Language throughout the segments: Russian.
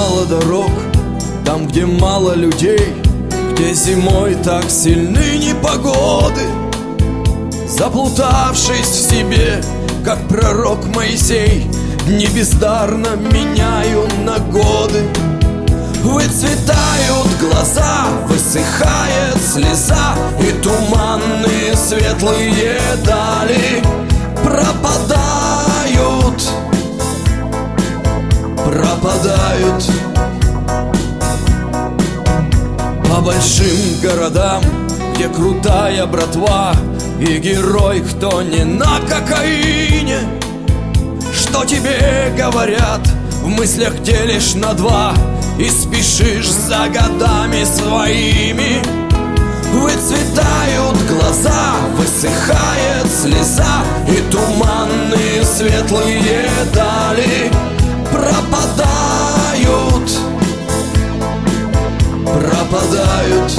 мало дорог, там, где мало людей, где зимой так сильны непогоды. Заплутавшись в себе, как пророк Моисей, дни бездарно меняю на годы. Выцветают глаза, высыхает слеза, и туманные светлые дали пропадают, пропадают. По большим городам, где крутая братва и герой, кто не на кокаине. Что тебе говорят, в мыслях делишь на два и спешишь за годами своими. Выцветают глаза, высыхает слеза, и туманные светлые дали пропадают, пропадают.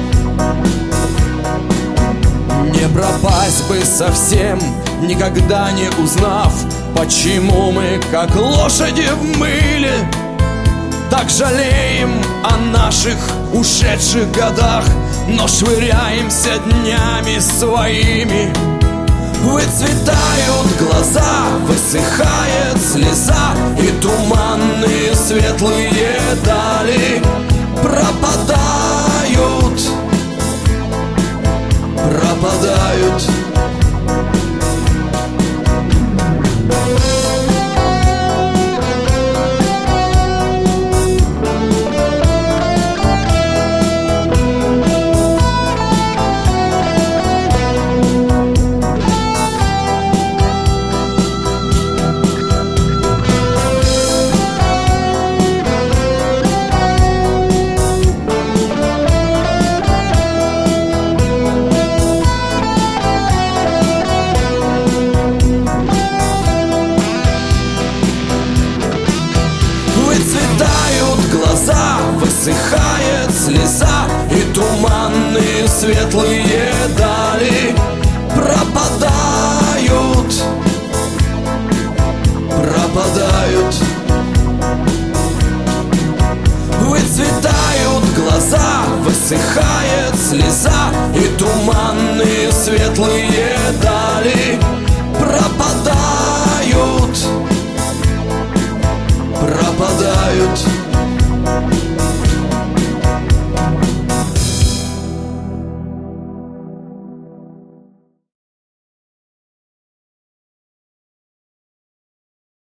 Не пропасть бы совсем, никогда не узнав, почему мы, как лошади в мыле, так жалеем о наших ушедших годах, но швыряемся днями своими. Выцветают глаза, высыхает слеза, и туманные светлые дали пропадают, пропадают. Высыхает слеза, и туманные светлые дали пропадают, пропадают. Выцветают глаза, высыхает слеза, и туманные светлые дали пропадают,